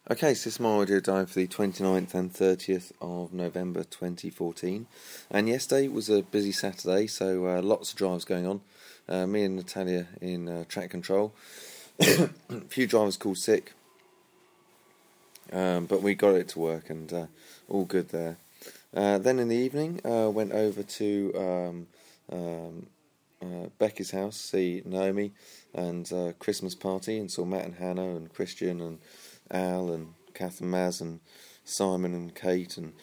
Okay, so this is my audio diary for the 29th and 30th of November 2014. And yesterday was a busy Saturday, so lots of drives going on. Me and Natalia in track control. A few drivers called sick, but we got it to work and all good there. Then in the evening, went over to Becky's house, see Naomi, and Christmas party, and saw Matt and Hannah and Christian and Al and Kath and Maz and Simon and Kate and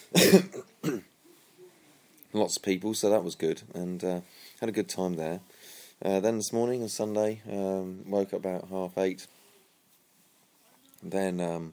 lots of people, so that was good, and had a good time there. Then this morning on Sunday, woke up about 8:30. Then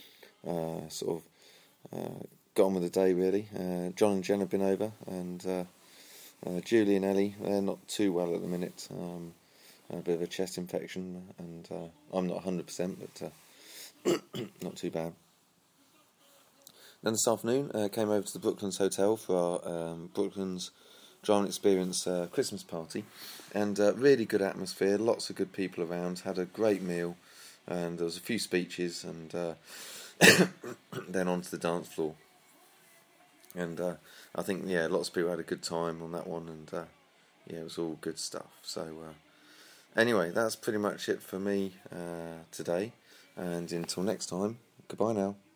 got on with the day really. John and Jen have been over, and Julie and Ellie, they're not too well at the minute. A bit of a chest infection, and I'm not 100%, but not too bad. Then this afternoon, came over to the Brooklands Hotel for our Brooklands Driving Experience Christmas party, and really good atmosphere, lots of good people around, had a great meal, and there was a few speeches, and then onto the dance floor. And I think, lots of people had a good time on that one, and it was all good stuff. So anyway, that's pretty much it for me today, and until next time, goodbye now.